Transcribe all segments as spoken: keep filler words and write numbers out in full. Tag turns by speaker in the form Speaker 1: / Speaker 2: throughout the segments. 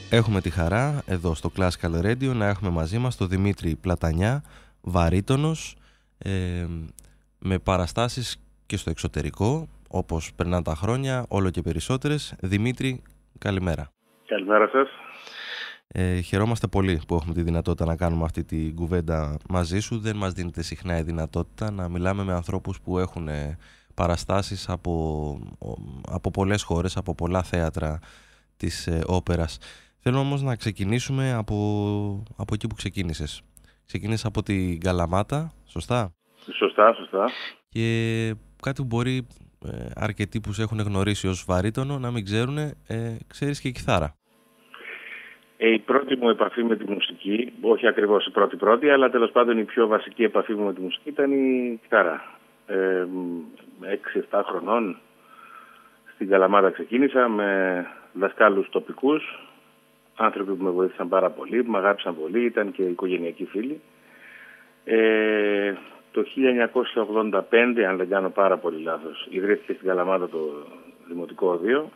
Speaker 1: Έχουμε τη χαρά εδώ στο Classical Radio να έχουμε μαζί μας τον Δημήτρη Πλατανιά, βαρύτονος, ε, με παραστάσεις και στο εξωτερικό, όπως περνάνε τα χρόνια, όλο και περισσότερες. Δημήτρη, καλημέρα.
Speaker 2: Καλημέρα σας.
Speaker 1: Ε, χαιρόμαστε πολύ που έχουμε τη δυνατότητα να κάνουμε αυτή τη κουβέντα μαζί σου. Δεν μας δίνεται συχνά η δυνατότητα να μιλάμε με ανθρώπους που έχουν παραστάσεις από, από πολλές χώρες, από πολλά θέατρα της ε, όπερας. Θέλω όμως να ξεκινήσουμε από, από εκεί που ξεκίνησες. Ξεκίνησες από την Καλαμάτα, σωστά?
Speaker 2: Σωστά, σωστά.
Speaker 1: Και κάτι που μπορεί ε, αρκετοί που σε έχουν γνωρίσει ως βαρύτονο να μην ξέρουν, ε, ξέρεις και κιθάρα.
Speaker 2: Ε, η πρώτη μου επαφή με τη μουσική, όχι ακριβώς η πρώτη πρώτη, αλλά τέλος πάντων η πιο βασική επαφή μου με τη μουσική ήταν η κιθάρα. Ε, έξι εφτά χρονών στην Καλαμάτα ξεκίνησα με δασκάλους τοπικούς, άνθρωποι που με βοήθησαν πάρα πολύ, που με αγάπησαν πολύ, ήταν και οικογενειακοί φίλοι. Ε, το χίλια εννιακόσια ογδόντα πέντε, αν δεν κάνω πάρα πολύ λάθος, ιδρύθηκε στην Καλαμάτα το Δημοτικό Οδείο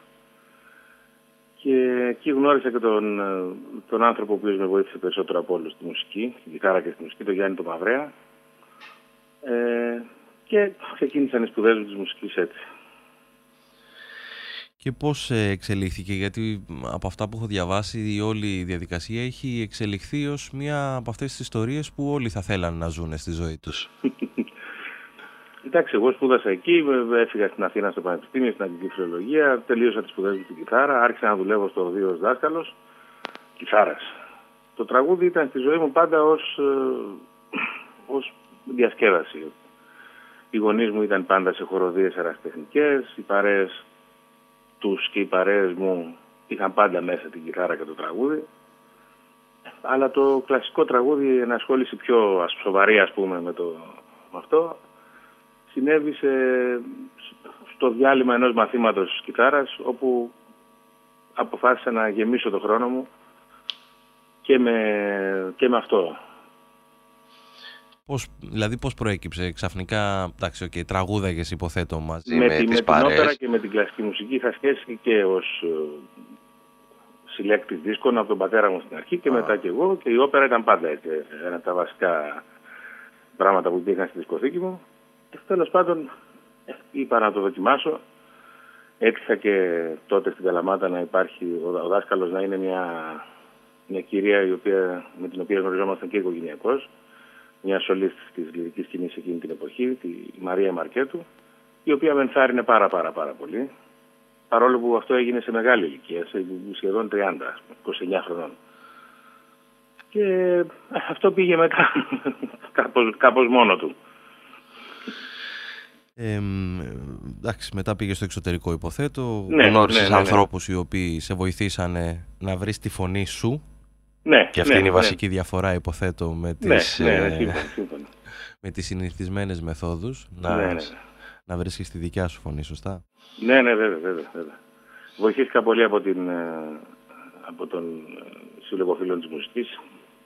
Speaker 2: και εκεί γνώρισα και τον, τον άνθρωπο ο οποίος με βοήθησε περισσότερο από όλους στη μουσική, στην κιθάρα και στη μουσική, τον Γιάννη τον Μαυρέα, ε, και ξεκίνησαν οι σπουδές μου της μουσικής έτσι.
Speaker 1: Και πώς εξελίχθηκε, γιατί από αυτά που έχω διαβάσει η όλη διαδικασία έχει εξελιχθεί ως μία από αυτές τις ιστορίες που όλοι θα θέλαν να ζουν στη ζωή τους.
Speaker 2: Εντάξει, εγώ σπούδασα εκεί, έφυγα στην Αθήνα στο Πανεπιστήμιο, στην Αγγλική Φιλολογία, τελείωσα τις σπουδές μου στην κιθάρα, άρχισα να δουλεύω στο Οδείο ως δάσκαλος κιθάρας. Το τραγούδι ήταν στη ζωή μου πάντα ως, ως διασκέδαση. Οι γονείς μου ήταν πάντα σε χοροδίες ερασιτεχνικές, οι παρέες τους και οι παρέες μου είχαν πάντα μέσα την κιθάρα και το τραγούδι. Αλλά το κλασικό τραγούδι, ενασχόληση πιο σοβαρή ας πούμε με, το, με αυτό, συνέβη σε, στο διάλειμμα ενός μαθήματος κιθάρας, όπου αποφάσισα να γεμίσω το χρόνο μου και με, και με αυτό.
Speaker 1: Πώς, δηλαδή πώς προέκυψε ξαφνικά, εντάξει, okay, τραγούδαγες υποθέτω μαζί
Speaker 2: με,
Speaker 1: με,
Speaker 2: τη,
Speaker 1: τις
Speaker 2: με
Speaker 1: παρέες.
Speaker 2: την όπερα και με την κλασική μουσική είχα σχέση και ως uh, συλλέκτης δίσκων από τον πατέρα μου στην αρχή και ah. μετά και εγώ, και η όπερα ήταν πάντα έτσι, ένα από τα βασικά πράγματα που υπήρχαν στη δισκοθήκη μου. Τέλος πάντων είπα να το δοκιμάσω. Έτυχα και τότε στην Καλαμάτα να υπάρχει ο, ο δάσκαλος να είναι μια, μια κυρία η οποία, με την οποία γνωριζόμασταν και οικογενειακώς, μια σολίστ της λυρικής σκηνής εκείνη την εποχή, τη Μαρία Μαρκέτου, η οποία με ενθάρρυνε πάρα πάρα πάρα πολύ, παρόλο που αυτό έγινε σε μεγάλη ηλικία, σε σχεδόν τριάντα, είκοσι εννιά χρονών. Και αυτό πήγε μετά κάπως, κάπως μόνο του.
Speaker 1: Ε, εντάξει, μετά πήγε στο εξωτερικό υποθέτω,
Speaker 2: ναι,
Speaker 1: γνώρισες
Speaker 2: ναι, ναι, ναι.
Speaker 1: ανθρώπους οι οποίοι σε βοηθήσανε να βρεις τη φωνή σου.
Speaker 2: Ναι,
Speaker 1: και αυτή
Speaker 2: ναι,
Speaker 1: είναι η
Speaker 2: ναι.
Speaker 1: βασική διαφορά υποθέτω με τις,
Speaker 2: ναι, ναι,
Speaker 1: ε,
Speaker 2: σύμφωνα, σύμφωνα.
Speaker 1: με τις συνηθισμένες μεθόδους να,
Speaker 2: ναι, ναι.
Speaker 1: να βρίσκεις τη δικιά σου φωνή, σωστά?
Speaker 2: Ναι, ναι, βέβαια, βέβαια, βέβαια. Βοηθήθηκα πολύ από, την, από τον Σύλλογο Φίλων της Μουσικής.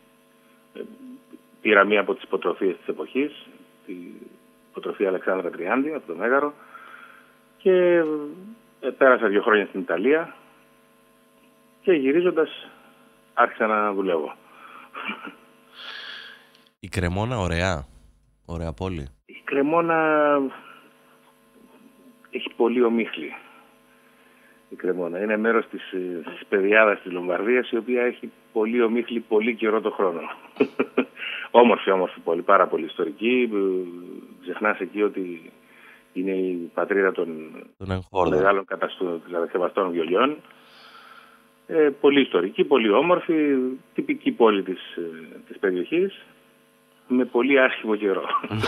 Speaker 2: Πήρα μία από τις υποτροφίες της εποχής, την υποτροφία Αλεξάνδρα Τριάντη από το Μέγαρο, και πέρασα δύο χρόνια στην Ιταλία και γυρίζοντας άρχισα να δουλεύω.
Speaker 1: Η Κρεμόνα ωραία, ωραία πόλη.
Speaker 2: Η Κρεμόνα έχει πολύ ομίχλη. Η Κρεμόνα είναι μέρος της, της πεδιάδας της Λομβαρδίας, η οποία έχει πολύ ομίχλη πολύ καιρό το χρόνο. Όμορφη, όμορφη πόλη, πάρα πολύ ιστορική. Ξεχνάς εκεί ότι είναι η πατρίδα των, των μεγάλων κατασκευαστών βιολιών. Ε, πολύ ιστορική, πολύ όμορφη, τυπική πόλη της, της περιοχής, με πολύ άσχημο καιρό.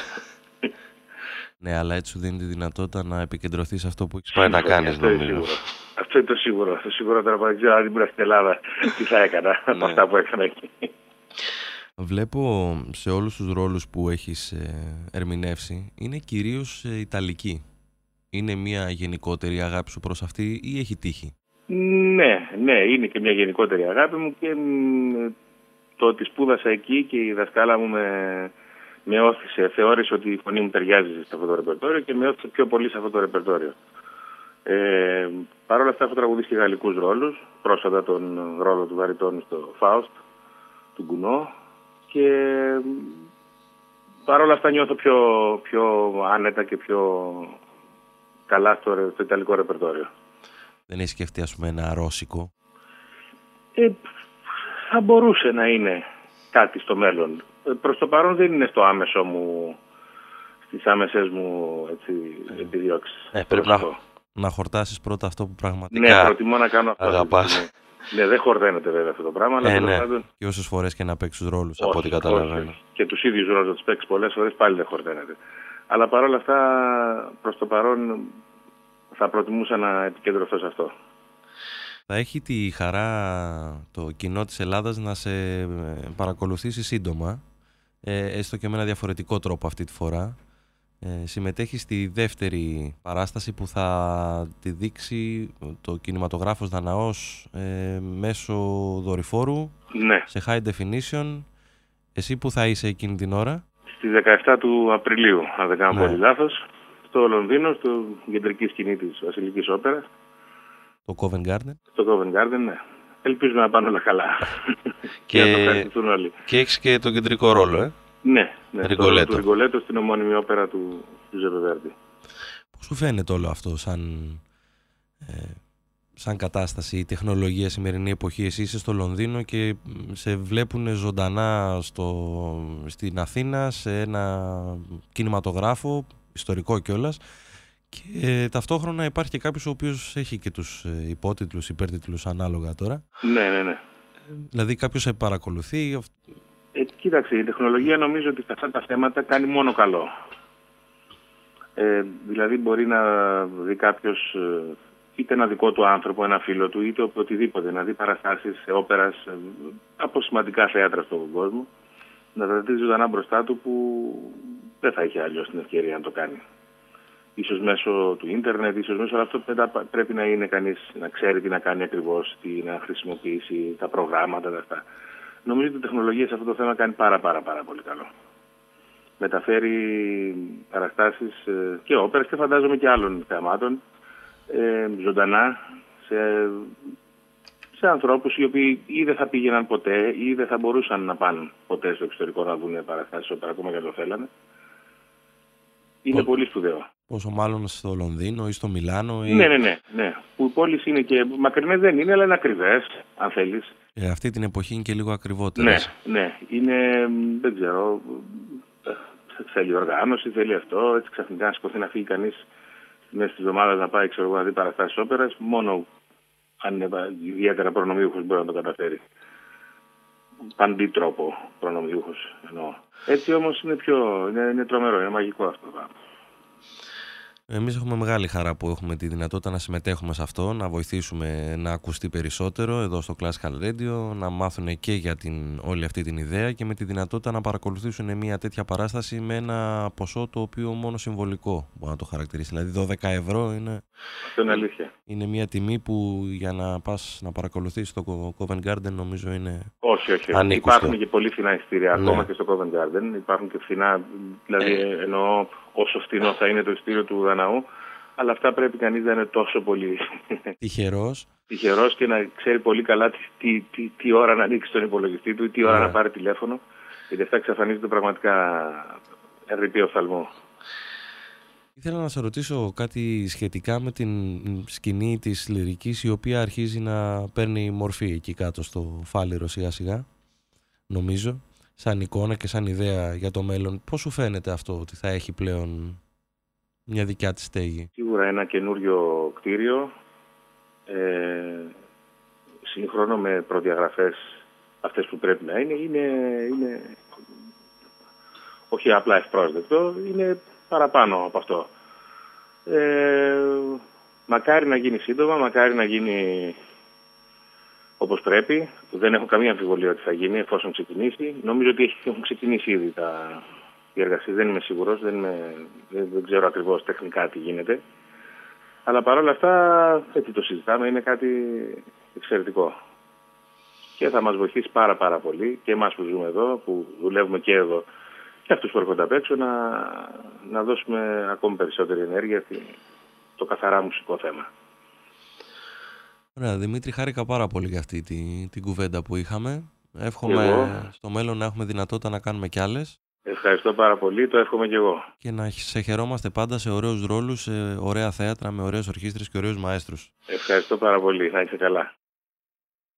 Speaker 1: Ναι, αλλά έτσι σου δίνει τη δυνατότητα να επικεντρωθείς σε αυτό που έχεις πάει να κάνεις,
Speaker 2: αυτό
Speaker 1: νομίζω.
Speaker 2: Είναι αυτό είναι το σίγουρο. Το σίγουρο τώρα που δεν ξέρω αν ήμουν στην Ελλάδα τι θα έκανα από αυτά που έκανα εκεί.
Speaker 1: Βλέπω σε όλους τους ρόλους που έχεις ε, ερμηνεύσει, είναι κυρίως ε, ιταλική. Είναι μια γενικότερη αγάπη σου προς αυτή ή έχει τύχει?
Speaker 2: Ναι, ναι, είναι και μια γενικότερη αγάπη μου, και μ, το ότι σπούδασα εκεί και η δασκάλα μου με, με όθησε, θεώρησε ότι η φωνή μου ταιριάζει σε αυτό το ρεπερτόριο και με όθησε πιο πολύ σε αυτό το ρεπερτόριο. Ε, Παρ' όλα αυτά έχω τραγουδήσει και γαλλικούς ρόλους, πρόσφατα τον ρόλο του βαριτόνου στο Φάουστ, του Γκουνό, και παρόλα αυτά νιώθω πιο, πιο άνετα και πιο καλά στο, στο ιταλικό ρεπερτόριο.
Speaker 1: Δεν έχει σκεφτεί, ας πούμε, ένα ρώσικο?
Speaker 2: Ε, θα μπορούσε να είναι κάτι στο μέλλον. Ε, προς το παρόν δεν είναι στο άμεσο μου, στις άμεσες μου έτσι, επιδιώξεις.
Speaker 1: Ε, πρέπει να, να χορτάσεις πρώτα αυτό που πραγματικά
Speaker 2: ναι, προτιμώ να κάνω αυτό.
Speaker 1: αγαπάς.
Speaker 2: Ναι, δεν χορταίνεται βέβαια αυτό το πράγμα. Αλλά
Speaker 1: ε, ναι.
Speaker 2: πάντων...
Speaker 1: Και όσες φορές και να παίξεις ρόλους,
Speaker 2: όχι,
Speaker 1: από ό,τι καταλαβαίνω.
Speaker 2: Και τους ίδιους ρόλους να τους παίξεις πολλές φορές, πάλι δεν χορταίνεται. Αλλά παρόλα αυτά, προς το παρόν, θα προτιμούσα να επικεντρωθώ σε αυτό.
Speaker 1: Θα έχει τη χαρά το κοινό της Ελλάδας να σε παρακολουθήσει σύντομα, ε, έστω και με ένα διαφορετικό τρόπο αυτή τη φορά. Ε, συμμετέχει στη δεύτερη παράσταση που θα τη δείξει το κινηματογράφος Δαναός ε, μέσω δορυφόρου, ναι, σε high definition. Εσύ που θα είσαι εκείνη την ώρα?
Speaker 2: Στις δεκαεφτά του Απριλίου, αν δεν κάνω ναι. πολύ λάθος, στο Λονδίνο, στο κεντρική σκηνή της Βασιλικής Όπερας.
Speaker 1: Το Covent Garden.
Speaker 2: Στο Covent Garden, ναι. Ελπίζουμε να πάνε όλα καλά.
Speaker 1: και, και να το ευχαριστηθούν όλοι. Και έχεις και τον κεντρικό ρόλο, ε?
Speaker 2: Ναι, ναι, Ριγκολέτο. Το Ριγκολέτο στην ομώνυμη όπερα του Τζουζέπε Βέρντι.
Speaker 1: Πώς σου φαίνεται όλο αυτό σαν, ε, σαν κατάσταση, η τεχνολογία σημερινή εποχή? Εσύ είσαι στο Λονδίνο και σε βλέπουν ζωντανά στο, στην Αθήνα σε ένα κινηματογράφο, ιστορικό κιόλας, και ε, ταυτόχρονα υπάρχει και κάποιος ο οποίος έχει και τους ε, υπότιτλους, υπέρτιτλους ανάλογα τώρα.
Speaker 2: Ναι, ναι, ναι. Ε,
Speaker 1: δηλαδή κάποιος σε παρακολουθεί.
Speaker 2: Ε, κοίταξε, η τεχνολογία νομίζω ότι σε αυτά τα θέματα κάνει μόνο καλό. Ε, δηλαδή μπορεί να δει κάποιος είτε ένα δικό του άνθρωπο, ένα φίλο του, είτε οτιδήποτε, να δει παραστάσεις όπερας από σημαντικά θέατρα στον κόσμο, να τα δει ζωντανά μπροστά του, που δεν θα είχε αλλιώς την ευκαιρία να το κάνει. Ίσως μέσω του ίντερνετ, ίσως μέσω, αλλά αυτό πρέπει να είναι κανείς, να ξέρει τι να κάνει ακριβώς, τι να χρησιμοποιήσει, τα προγράμματα, τα αυτά. Νομίζω ότι η τεχνολογία σε αυτό το θέμα κάνει πάρα πάρα πάρα πολύ καλό. Μεταφέρει παραστάσεις και όπερας και φαντάζομαι και άλλων θεαμάτων ε, ζωντανά σε, σε ανθρώπους οι οποίοι ή δεν θα πήγαιναν ποτέ ή δεν θα μπορούσαν να πάνε ποτέ στο εξωτερικό να δουν παραστάσεις όπερα, ακόμα και αν το θέλανε. Είναι Πώς... πολύ σπουδαίο.
Speaker 1: Πόσο μάλλον στο Λονδίνο ή στο Μιλάνο. Ή...
Speaker 2: Ναι, ναι, ναι, ναι. Που οι πόλεις είναι και μακρινές δεν είναι, αλλά είναι ακριβές, αν θέλεις.
Speaker 1: Ε, αυτή την εποχή είναι και λίγο ακριβότερες.
Speaker 2: Ναι, ναι. Είναι, δεν ξέρω, θέλει οργάνωση, θέλει αυτό. Έτσι ξαφνικά να σηκωθεί να φύγει κανείς μέσα στις εβδομάδες να πάει, ξέρω εγώ, να δει παραστάσεις όπερας. Μόνο αν είναι ιδιαίτερα προνομιούχος μπορεί να το καταφέρει. Παντή τρόπο προνομιούχος εννοώ. Έτσι όμως είναι πιο, είναι, είναι τρομερό, είναι μαγικό αυτό το πράγμα.
Speaker 1: Εμείς έχουμε μεγάλη χαρά που έχουμε τη δυνατότητα να συμμετέχουμε σε αυτό, να βοηθήσουμε να ακουστεί περισσότερο εδώ στο Classical Radio, να μάθουν και για την, όλη αυτή την ιδέα, και με τη δυνατότητα να παρακολουθήσουν μια τέτοια παράσταση με ένα ποσό το οποίο μόνο συμβολικό μπορεί να το χαρακτηρίσει. Δηλαδή δώδεκα ευρώ είναι,
Speaker 2: αυτό είναι αλήθεια.
Speaker 1: Είναι μια τιμή που για να πας να παρακολουθήσεις το Covent Garden νομίζω είναι
Speaker 2: όχι, όχι, όχι. Υπάρχουν και πολύ φθηνά εισιτήρια, ναι, ακόμα και στο Covent Garden. Υπάρχουν και φθηνά, δηλαδή ε. εννοώ όσο φθηνό θα είναι το εισιτήριο του Δαναού, αλλά αυτά πρέπει κανείς να είναι τόσο πολύ
Speaker 1: τυχερός.
Speaker 2: Τυχερός και να ξέρει πολύ καλά τι, τι, τι, τι ώρα να ανοίξει τον υπολογιστή του ή τι ώρα yeah. να πάρει τηλέφωνο, γιατί αυτά εξαφανίζονται πραγματικά ερρυπή οφθαλμό.
Speaker 1: Ήθελα να σε ρωτήσω κάτι σχετικά με την σκηνή της λυρικής, η οποία αρχίζει να παίρνει μορφή εκεί κάτω στο Φάληρο σιγά σιγά, νομίζω, σαν εικόνα και σαν ιδέα για το μέλλον. Πώς σου φαίνεται αυτό ότι θα έχει πλέον μια δικιά της στέγη?
Speaker 2: Σίγουρα ένα καινούριο κτίριο, ε, σύγχρονο με προδιαγραφές αυτές που πρέπει να είναι, είναι, είναι όχι απλά ευπρόσδεκτο, είναι παραπάνω από αυτό. Ε, μακάρι να γίνει σύντομα, μακάρι να γίνει όπως πρέπει. Δεν έχω καμία αμφιβολία ότι θα γίνει εφόσον ξεκινήσει. Νομίζω ότι έχουν ξεκινήσει ήδη τα, οι εργασίες, δεν είμαι σίγουρος, δεν, είμαι, δεν, δεν ξέρω ακριβώς τεχνικά τι γίνεται. Αλλά παρόλα αυτά, έτσι το συζητάμε, είναι κάτι εξαιρετικό. Και θα μας βοηθήσει πάρα πάρα πολύ και εμάς που ζούμε εδώ, που δουλεύουμε και εδώ, και αυτούς που έρχονται απ' έξω, να, να δώσουμε ακόμη περισσότερη ενέργεια στο καθαρά μουσικό θέμα.
Speaker 1: Ωραία, Δημήτρη, χάρηκα πάρα πολύ για αυτή την, την κουβέντα που είχαμε.
Speaker 2: Και
Speaker 1: Εύχομαι
Speaker 2: εγώ.
Speaker 1: στο μέλλον να έχουμε δυνατότητα να κάνουμε κι άλλες
Speaker 2: Ευχαριστώ πάρα πολύ, το εύχομαι και εγώ.
Speaker 1: και να σε χαιρόμαστε πάντα σε ωραίους ρόλους, σε ωραία θέατρα με ωραίες ορχήστρες και ωραίους μαέστρους.
Speaker 2: Ευχαριστώ πάρα πολύ, να είσαι καλά.